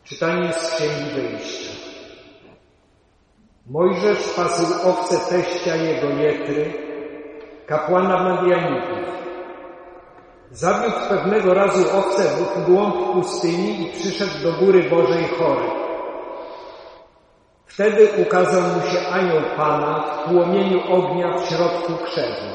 Czytanie z Księgi Wyjścia. Mojżesz pasł owce teścia jego Jetry, kapłana Madianitów. Zawiódł pewnego razu owce w głąb pustyni i przyszedł do góry Bożej Chory. Wtedy ukazał mu się anioł Pana w płomieniu ognia w środku krzewu.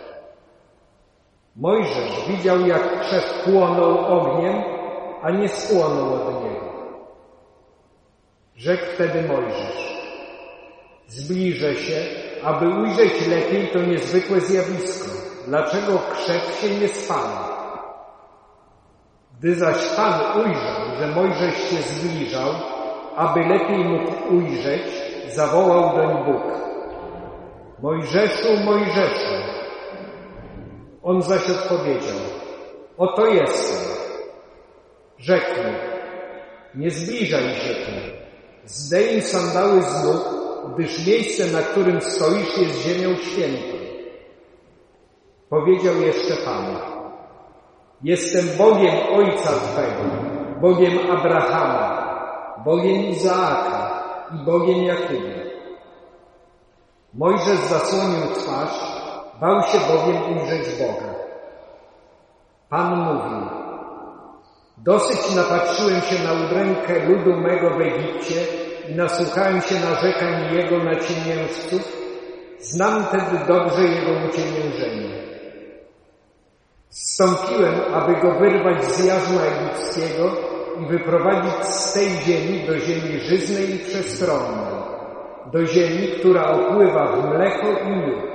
Mojżesz widział, jak krzew płonął ogniem, a nie spłonął od niego. Rzekł wtedy Mojżesz: zbliżę się, aby ujrzeć lepiej to niezwykłe zjawisko. Dlaczego krzew się nie spala? Gdy zaś Pan ujrzał, że Mojżesz się zbliżał, aby lepiej mógł ujrzeć, zawołał doń Bóg: Mojżeszu, Mojżeszu! On zaś odpowiedział: oto jestem. Rzekł mu: nie zbliżaj się tu, zdejmij sandały z nóg, gdyż miejsce, na którym stoisz, jest ziemią świętą. Powiedział jeszcze Pan: jestem Bogiem ojca Twego, Bogiem Abrahama, Bogiem Izaaka i Bogiem Jakuba. Mojżesz zasłonił twarz, bał się bowiem ujrzeć Boga. Pan mówił: dosyć napatrzyłem się na udrękę ludu mego w Egipcie i nasłuchałem się narzekań jego na ciemiężców, znam tedy dobrze jego uciemiężenie. Zstąpiłem, aby go wyrwać z jarzma egipskiego i wyprowadzić z tej ziemi do ziemi żyznej i przestronnej, do ziemi, która opływa w mleko i miód.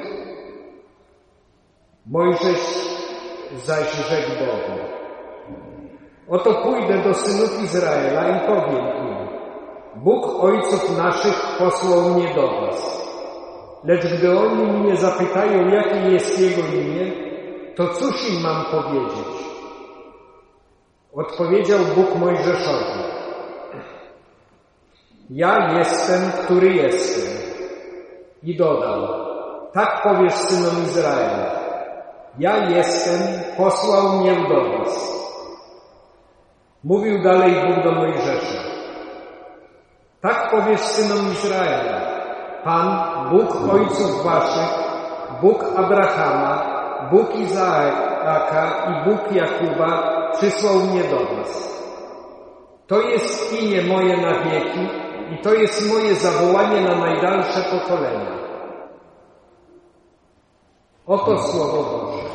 Mojżesz zaś rzekł Bogu: oto pójdę do synów Izraela i powiem im: Bóg ojców naszych posłał mnie do was. Lecz gdy oni mnie zapytają, jakie jest Jego imię, to cóż im mam powiedzieć? Odpowiedział Bóg Mojżeszowi: ja jestem, który jestem. I dodał: tak powiesz synom Izraela: ja jestem, posłał mnie do was. Mówił dalej Bóg do Mojżesza: tak powiesz synom Izraela: Pan, Bóg ojców waszych, Bóg Abrahama, Bóg Izaaka i Bóg Jakuba przysłał mnie do was. To jest imię moje na wieki i to jest moje zawołanie na najdalsze pokolenia. Oto Słowo Boże.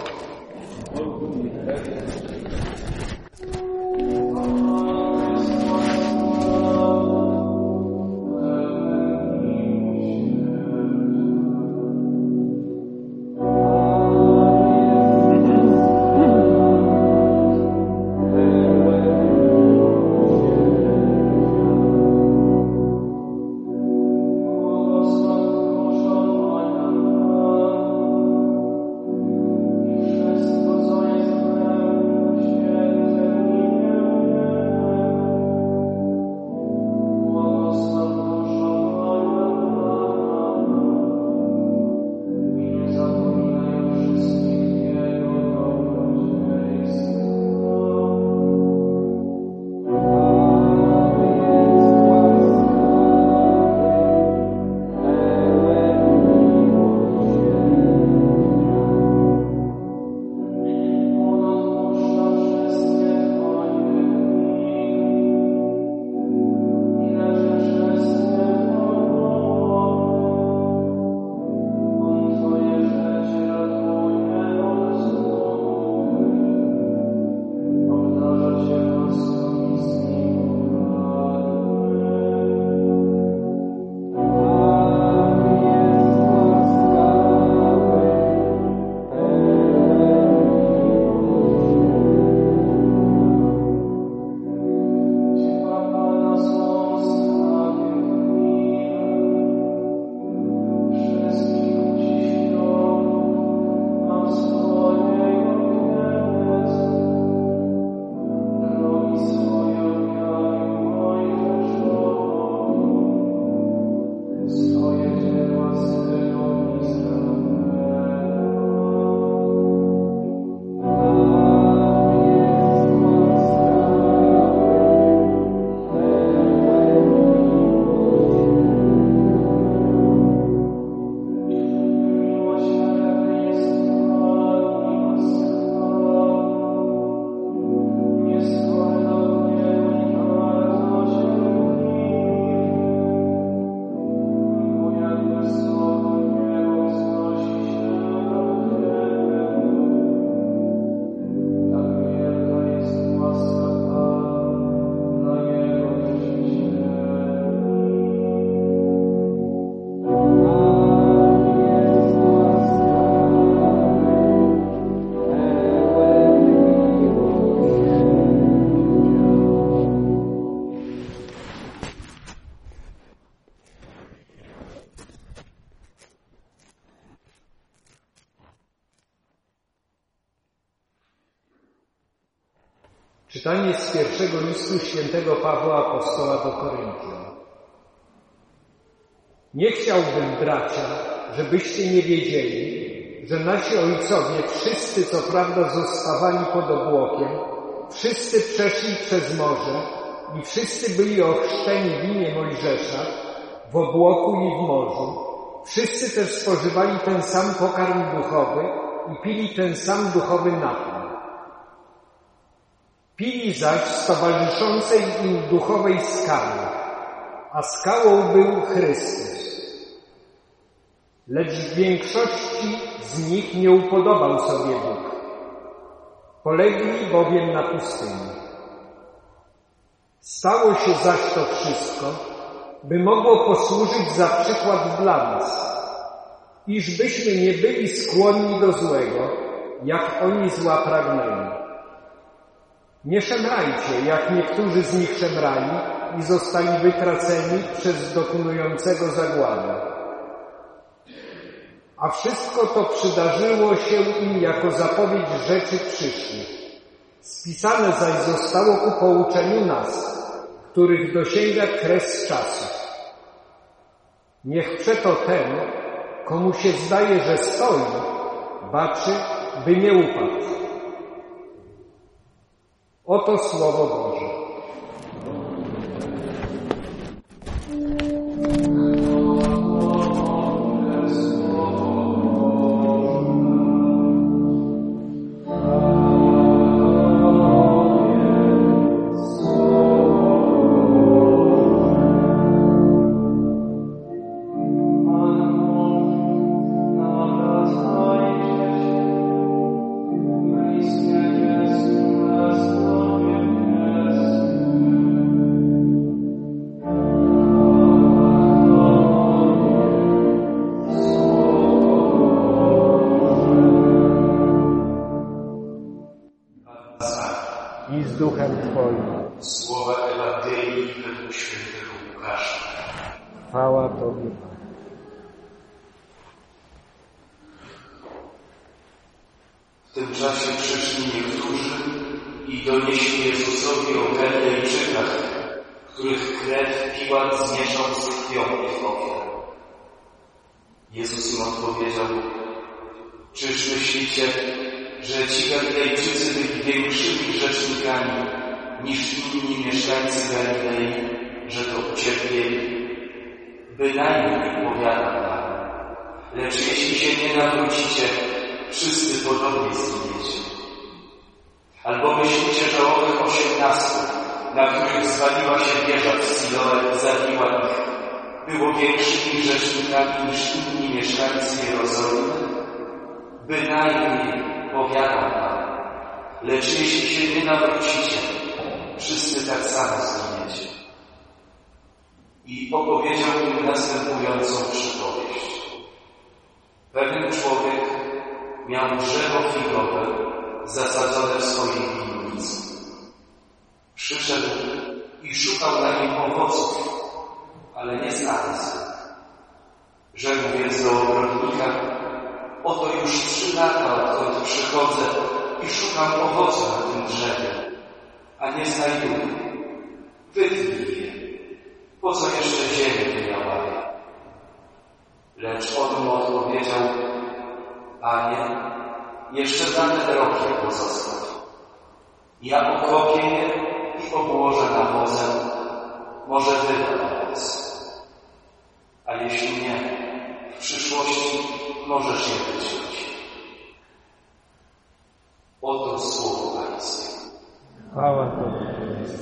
Czytanie z pierwszego listu świętego Pawła Apostoła do Koryntian. Nie chciałbym, bracia, żebyście nie wiedzieli, że nasi ojcowie wszyscy co prawda zostawali pod obłokiem, wszyscy przeszli przez morze i wszyscy byli ochrzczeni w imię Mojżesza, w obłoku i w morzu. Wszyscy też spożywali ten sam pokarm duchowy i pili ten sam duchowy napój. Pili zaś z towarzyszącej im duchowej skały, a skałą był Chrystus. Lecz w większości z nich nie upodobał sobie Bóg. Polegli bowiem na pustyni. Stało się zaś to wszystko, by mogło posłużyć za przykład dla nas, iżbyśmy nie byli skłonni do złego, jak oni zła pragnęli. Nie szemrajcie, jak niektórzy z nich szemrali i zostali wytraceni przez dokonującego zagładę. A wszystko to przydarzyło się im jako zapowiedź rzeczy przyszłych. Spisane zaś zostało ku pouczeniu nas, których dosięga kres czasów. Niech przeto ten, komu się zdaje, że stoi, baczy, by nie upadł. Oto Słowo Boże. I z duchem Twoim. Słowa Ewangelii według świętego Łukasza. Chwała Tobie, Panie. W tym czasie przyszli niektórzy i donieśli Jezusowi o Galilejczykach, których krew Piłat zmieszał z krwią ich ofiar. Jezus im odpowiedział: czyż myślicie, że ci Galilejczycy byli większymi grzesznikami niż inni mieszkańcy Galilei, że to ucierpieli? Bynajmniej, powiadam wam, lecz jeśli się nie nawrócicie, wszyscy podobnie zginiecie. Albo myślicie, że owych 18, na których zwaliła się wieża w Siloe i zabiła ich, było większymi grzesznikami niż inni mieszkańcy Jerozolimy? Bynajmniej, powiadam wam, lecz jeśli się nie nawrócicie, wszyscy tak samo zginiecie. I opowiedział im następującą przypowieść. Pewien człowiek miał drzewo figowe zasadzone w swojej winnicy. Przyszedł i szukał na nim owoców, ale nie znalazł. Rzekł więc do ogrodnika: oto już 3 lata, odkąd przychodzę i szukam owocu na tym drzewie, a nie znajduję. Wytnij je. Po co jeszcze ziemię wymiałamy? Lecz on mu odpowiedział: Panie, jeszcze dane rok je pozostaw. Ja okopię je i obłożę nawozem, może wyda owoc. A jeśli nie, w przyszłości możesz je wyciąć. Oto słowo Pańskie. Chwała Tobie.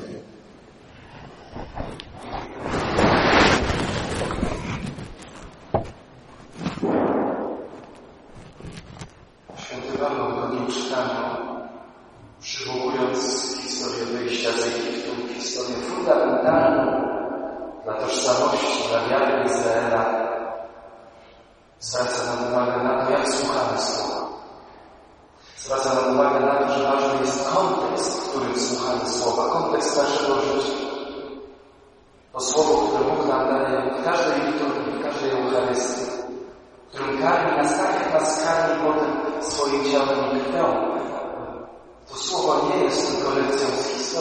Święty Paweł w drugim czytaniu, przywołując historię wyjścia z Egiptu, historię fundamentalną dla tożsamości, dla wiary Izraela, zwraca nam uwagę na to, jak słuchamy słowa. Zwraca nam uwagę na to, że ważny jest kontekst, w którym słuchamy słowa, kontekst naszego życia. To słowo, które Bóg nam daje w każdej liturgii, w każdej Eucharystii, w którym karmi nas tak, jak nas karmi potem swoim ciałem i krwią. To słowo nie jest tylko lekcją z historii.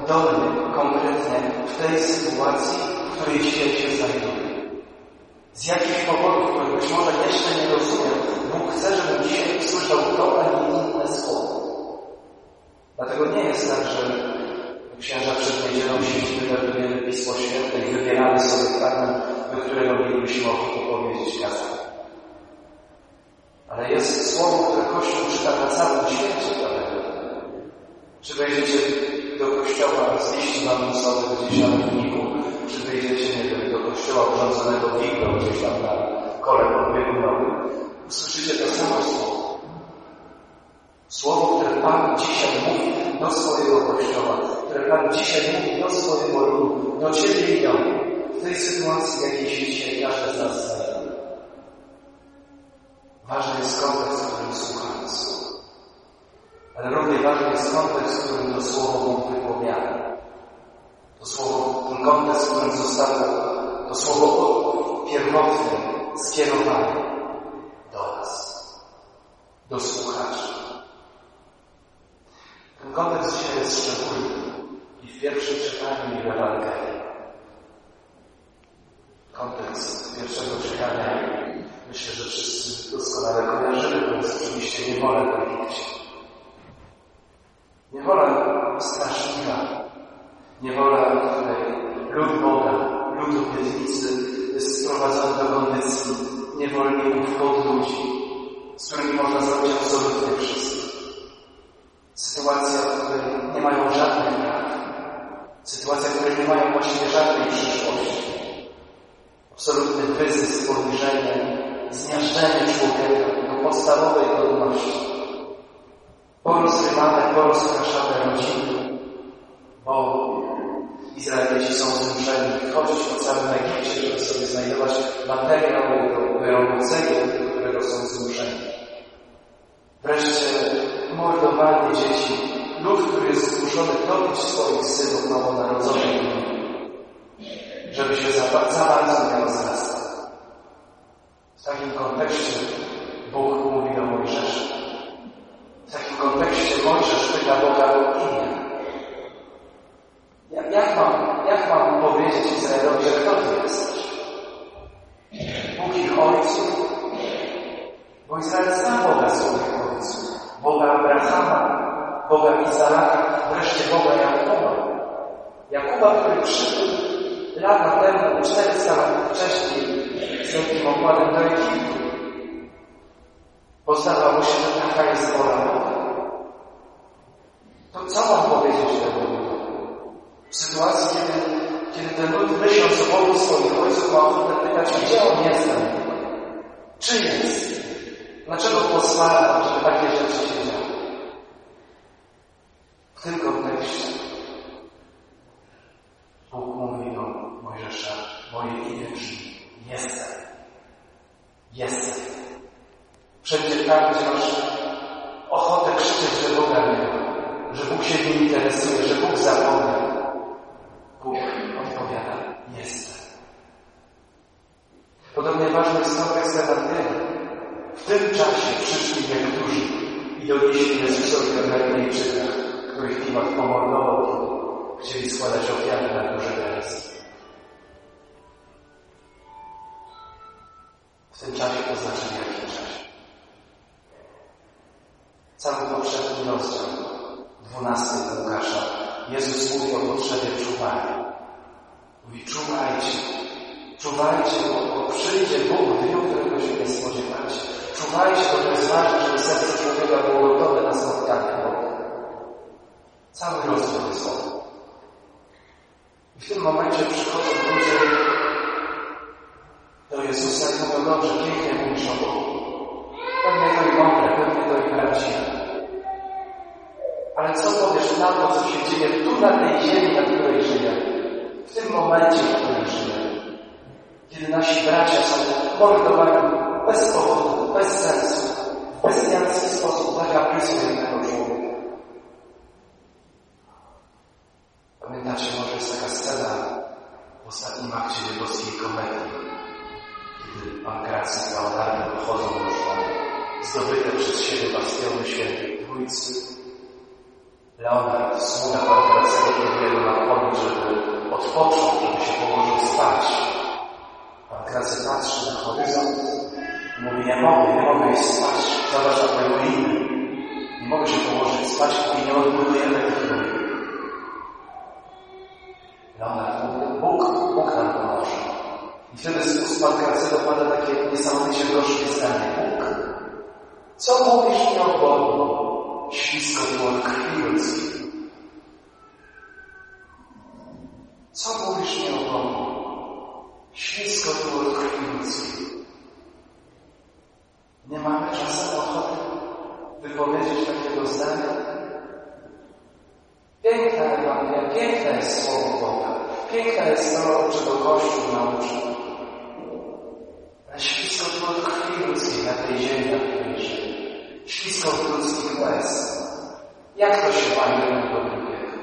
dolny konkretnie w tej sytuacji, w której dzisiaj się znajduje. Z jakichś powodów, których być może jeszcze nie rozumiem, Bóg chce, żebym dzisiaj usłyszał to, a nie inne słowo. Dlatego nie jest tak, że księża przed niedzielą siedzimy, werbujemy Pismo Święte i wybieramy sobie fragment, do którego mielibyśmy ochotę powiedzieć kazanie. Ale jest słowo, które Kościół czyta na całym świecie. Czy wejdziecie do kościoła z liści mamusowych gdzieś tam w Niku, czy wejdziecie, nie wiem, do kościoła urządzonego w Iglo, gdzieś tam na kole podbiegunowym, usłyszycie to samo słowo. Słowo, które Pan dzisiaj mówi do swojego kościoła, które Pan dzisiaj mówi do swojego ludu, do Ciebie i do mnie, w tej sytuacji, w jakiej się dzisiaj każdy z nas znajduje. Ważny jest kontekst, w którym słuchamy słowa. Ale równie ważny jest kontekst, w którym to słowo Bóg wypowiada. To słowo, ten kontekst, w którym zostało to słowo pierwotne skierowane do nas, do słuchaczy. Ten kontekst dzisiaj jest szczególny i w pierwszym czytaniu i w Ewangelii. Kontekst pierwszego czytania, myślę, że wszyscy doskonale kojarzymy, to jest oczywiście niewola w Egipcie. Niewola straszliwa, niewola, w której lud Boga, lud obietnicy jest sprowadzony do kondycji niewolników pod ludzi, z którymi można zrobić absolutnie wszystko. Sytuacja, w której nie mają żadnych praw. Sytuacja, w której nie mają właściwie żadnej przyszłości. Absolutny wyzysk, poniżenie, zmiażdżenie człowieka do podstawowej godności. Porozrywane, porozpraszane rodziny, bo Izraelici są zmuszeni chodzić po całym Egipcie, żeby sobie znajdować materiał do wyrobienia, do którego są zmuszeni. Wreszcie mordowanie dzieci, lud, który jest zmuszony dobić swoich synów nowonarodzonych, żeby się za bardzo nie rozrastał. W takim kontekście Bóg mówi do Mojżesza. W takim kontekście Mojżesz pyta Boga o imię. Jak mam powiedzieć Izraelowi, że kto ty jesteś? Bóg ich ojców? Bo Izrael zna Boga swoich ojców. Boga Abrahama, Boga Izaaka, wreszcie Boga Jakuba. Jakuba, który przybył lata temu, 400 lat wcześniej, z wielkim okładem do Egiptu. Bo zdawało się, że taka jest wola Boga. To co mam powiedzieć temu ludu? W sytuacji, kiedy ten lud, myśląc o Bogu swoich ojców, ma ochotę pytać, gdzie on jest ten Bóg? Czy jest? Dlaczego pozwala, żeby takie rzeczy się działy? W tym kontekście Bóg mówi do Mojżesza, moje imię brzmi jestem. Jestem. Wszędzie tam, gdzie masz ochotę krzyczeć, że Boga nie ma, że Bóg się nie interesuje, że Bóg zapomniał, Bóg odpowiada, jestem. Podobnie ważny jest kontekst Ewangelii. W tym czasie przyszli niektórzy i donieśli Jezusowi o Galilejczykach, których Piłat pomordował, kiedy chcieli składać ofiary na górze Genezy. W tym czasie to znaczy w jakim czasie? Cały poprzedni rozdział, 12 Łukasza, Jezus mówi o potrzebie czuwania. Mówi, czuwajcie. Czuwajcie, bo przyjdzie Bóg w dniu, którego się nie spodziewacie. Czuwajcie, bo to jest ważne, żeby serce człowieka było gotowe na spotkanie Boga. Cały rozdział jest o tym. I w tym momencie przychodzą ludzie do Jezusa i mówią, dobrze, pięknie mówisz o Bogu. Pewnie to i mądre, pewnie to i prawdziwe. Ale co powiesz na to, co się dzieje tu na tej ziemi, na której żyjemy? W tym momencie, w którym żyjemy. Kiedy nasi bracia są mordowani bez powodu, bez sensu, w bestialski sposób zagapią jednego człowieka. Pamiętacie, może jest taka scena w ostatnim akcie nieboskiej komedii, kiedy Pankracy i Leonardo dochodzą do szkoły, zdobyte przez siebie bastiony świętej Trójcy. Leonard, sługa Pankracego, jego nakłonić, żeby odpoczął, żeby się położył spać. Pan Gracy patrzy na horyzont i mówi, nie mogę iść spać, zobacz na te ruiny. Nie mogę się położyć spać, póki nie odbudujemy tych ruin. Leonard mówi, Bóg nam pomoże. I wtedy z ust Pan Gracego pada takie niesamowicie gorzkie zdanie. Bóg, co mówisz mi o Bogu? Ślisko było od krwi ludzkiej. Co mówisz mi o Bogu? Ślisko było od krwi ludzkiej. Nie mamy czasem ochoty wypowiedzieć takiego zdania. Piękna Ewangelia, piękne jest Słowo Boga. Piękne jest to, czego Kościół nauczył. Ale ślisko było od krwi ludzkiej na tej ziemi, na której żyje. Ślisko od ludzkich łez. Jak to się ma jedno do drugiego?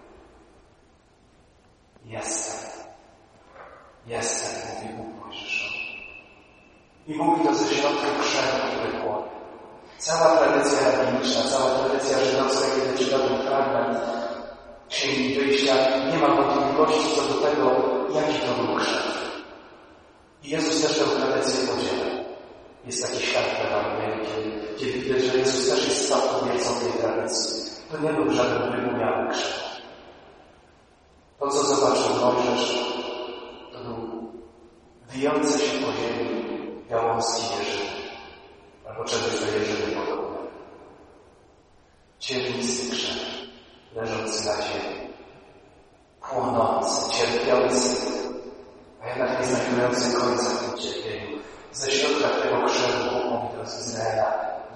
Jestem, mówi Bóg Mojżeszowi. I mówi to ze środka krzewu, który płonie. Cała tradycja rabiniczna, cała tradycja żydowska, kiedy czyta ten fragment Księgi Wyjścia, nie ma wątpliwości co do tego, jaki to był krzew. I Jezus też tę tradycję podziela. Jest taki świat w Ewangelii, kiedy widać, że Jezus też jest spadkobiercą tej tradycji. To nie był żaden wygumiały krzew. To, co zobaczył Mojżesz, to był wijący się po ziemi gałązki jeżyny, albo czegoś do jeżyny podobnego. Ciernisty krzew, leżący na ziemi, płonący, cierpiący, a jednak nie znajdujący końca w tym cierpieniu. Ze środka tego krzewu mówi do Izraela,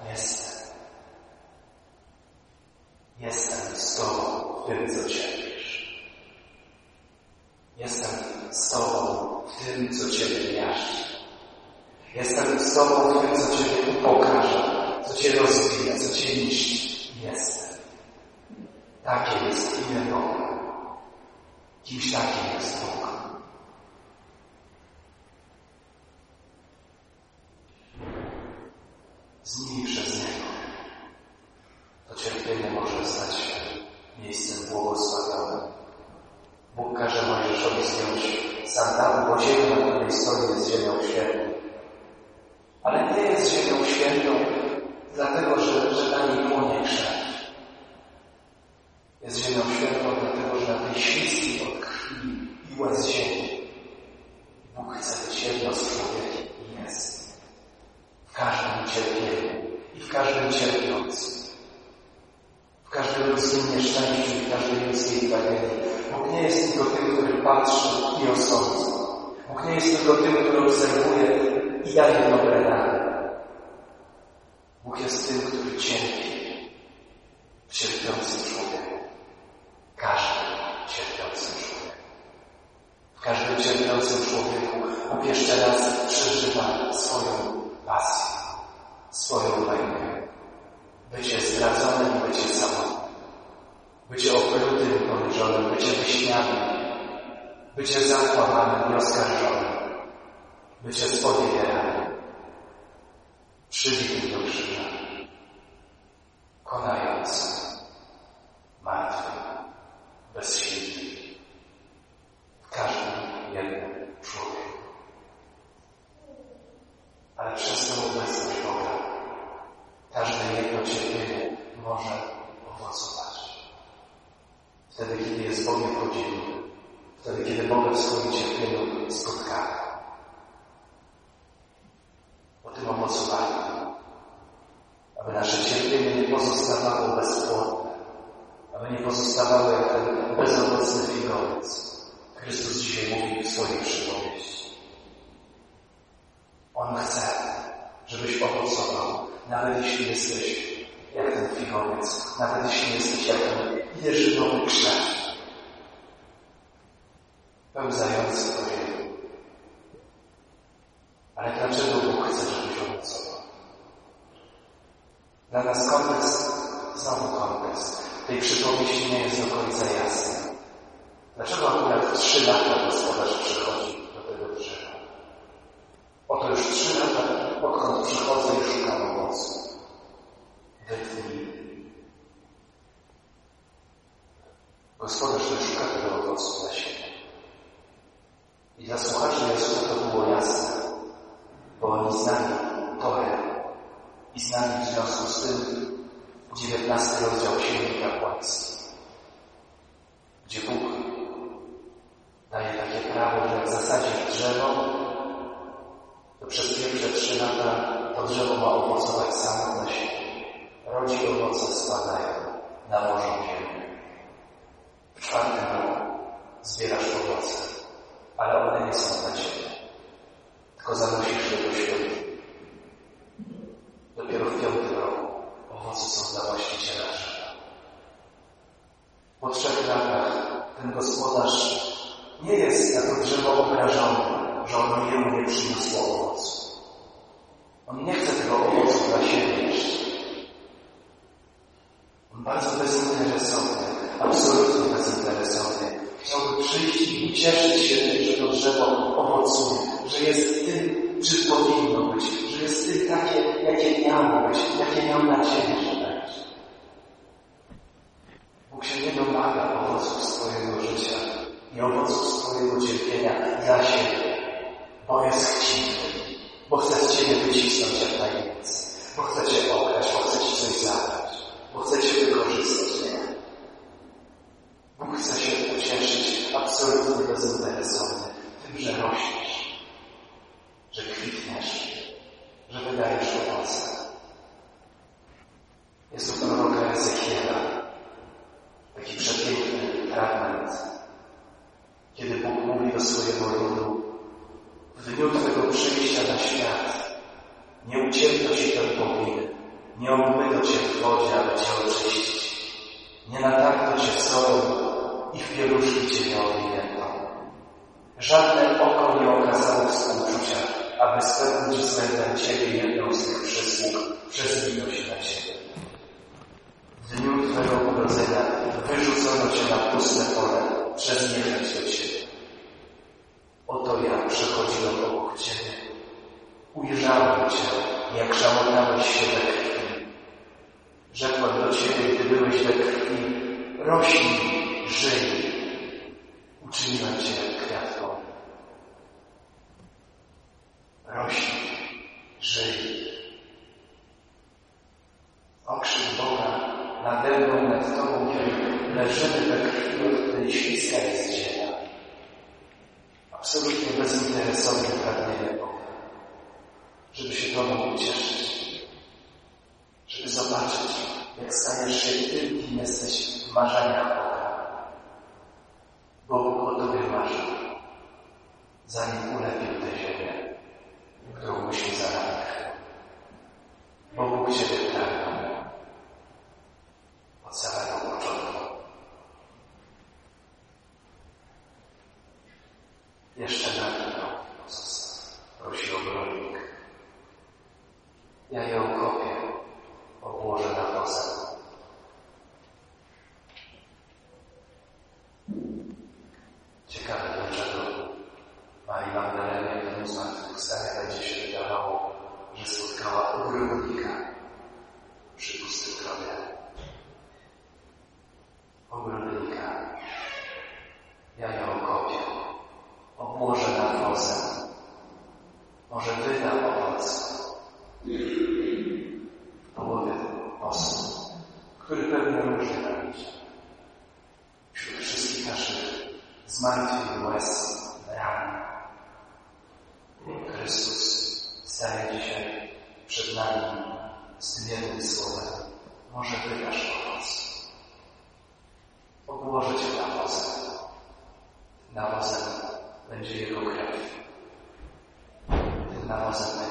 jestem z Tobą w tym, co cierpisz. Jestem z Tobą w tym, co Ciebie miażdży. Jestem z Tobą w tym, co Ciebie upokarza, co Cię rozbija, co Cię niszczy. Jestem. Takie jest imię Boga. Kimś takim jest Bóg. Z nimi przez Niego. To cierpienie może stać się miejscem błogosławionym. Bóg każe Mojżeszowi zdjąć sandały, bo ziemia, na której stoi, jest ziemią świętą. Ale nie jest ziemią świętą, dlatego że na niej płonie krzew. Jest ziemią świętą, dlatego że na tej śliskiej od krwi i łez ziemi Bóg chce być jedno z człowiekiem i jest. W każdym cierpieniu i w każdym cierpiącym. W każdym ludzkim nieszczęściu i w każdej ludzkiej tragedii. Bóg nie jest tylko tym, który patrzy i osądza. Bóg nie jest tylko tym, który obserwuje i daje dobre rady. Bóg jest tym, który cierpi w cierpiącym człowieku. Każdym cierpiącym człowieku. W każdym cierpiącym człowieku Bóg jeszcze raz przeżywa swoją pasję, swoją mękę. Bycie zdradzonym i bycie samotnym. Bycie oplutym i poniżonym, bycie wyśmianym, bycie zakłamanym i oskarżonym, bycie sponiewieranym, przybitym do krzyża, konającym, martwym, bezsilnym. W każdym jednym człowieku. Ale przez tę obecność Boga każde jedno cierpienie może owocować. Wtedy, kiedy jest Bogiem podzielny, wtedy, kiedy Boga w swoim cierpieniu spotkamy. O tym owocowaniu, aby nasze cierpienie nie pozostawało bezpłodne, aby nie pozostawało jak ten bezowocny figowiec. Chrystus dzisiaj mówi w swojej przypowieści. On chce, żebyś owocował, nawet jeśli jesteś jak ten figowiec, nawet jeśli jesteś jak ten jeżynowy krzew, pełzający po ziemi. Ale dlaczego Bóg chce, żebyś owocował? Dla nas znowu kontekst tej przypowieści nie jest do końca jasny. Dlaczego akurat 3 lata gospodarz przychodzi do tego drzewa? Oto już 3 lata, odkąd przychodzę i szukam owocu. Wytnij. Gospodarz nie szuka tego owocu dla siebie. I dla słuchaczy Jezusa to było jasne, bo oni znali Torę i znali w związku z tym 19 rozdział Księgi Kapłańskiej, gdzie Bóg daje takie prawo, że jak zasadzisz drzewo, to przez pierwsze 3 lata to drzewo ma owocować samo na siebie. Rodzi owoce, spadają na Bożą ziemię. W 4. roku zbierasz owoce, ale one nie są dla ciebie, tylko zanosisz je do świątyni. Dopiero w 5. roku owoce są dla właściciela drzewa. Po 3 latach ten gospodarz nie jest na to drzewo obrażony, że ono jemu nie przyniosło owocu. On nie chce tego owocu dla siebie jeszcze. On bardzo bezinteresowny, absolutnie bezinteresowny, chciałby przyjść i cieszyć się tym, że to drzewo owocuje, że jest tym, czym powinno być, że jest tym takie, jakie miało być, jakie miał nadzieję, że będzie. Bóg się nie domaga owoców swojego życia i owoców swojego cierpienia dla siebie, bo jest chciwy, bo chce z ciebie wycisnąć jak najwięcej, bo chce cię okraść, bo chce ci coś zabrać, bo chce cię wykorzystać. Nie. Bóg chce się ucieszyć absolutnie bezinteresowny tym, że rośniesz, że kwitniesz, że wydajesz owoce. Jest to proroka Ezechiela, taki przepiękny fragment, kiedy Bóg mówi do swojego ludu: w dniu Twego przyjścia na świat nie uciekło Ci ten powinny, nie obmyto Cię w wodzie, aby Cię oczyścić, nie natarto Cię solą i w pieluszki Cię nie owinięto. Żadne oko nie okazało współczucia, aby spełnić względem Ciebie jedną z tych przysług przez miłość na Ciebie. W dniu Twego urodzenia wyrzucono Cię na puste pole przez niechęć do Ciebie. Oto ja przechodziłem obok Ciebie, ujrzałem Cię, jak szamotałeś się we krwi. Rzekłem do Ciebie, gdy byłeś we krwi: rośnij, żyj. Uczyniłem Cię jak kwiat polny. Rośnij, żyj. Okrzyk Boga nade mną, nad Tobą, kiedy leżymy we krwi, od której śliska jest ziemia. Absolutnie bezinteresowne pragnienie Boga, żeby się Tobą ucieszyć, żeby zobaczyć, jak stajesz się tym, kim jesteś w marzeniach Boga. Bo Bóg o Tobie marzy, zanim ulepił tę ziemię, którą musi zalać. Bo Bóg Ciebie pragnął od samego początku. Jeszcze na tym pozostaw, prosi obrońnik. Ja je okopię, obłożę nawozem. Ciekawe, dlaczego Marii Magdalenie w dniu zmartwychwstania będzie się wydawało, że spotkała ogrodnika przy pustym grobie. Ogrodnika. Ja je okopię, obłożę nawozem. Może wyda owoc w połowie postu, który pewnie różnie nam idzie. Wśród wszystkich naszych zmartwień, łez, ran, Chrystus staje dzisiaj przed nami z jednym słowem: może wydasz owoc. Obłożę Cię nawozem. Nawozem będzie Jego krew. Tym nawozem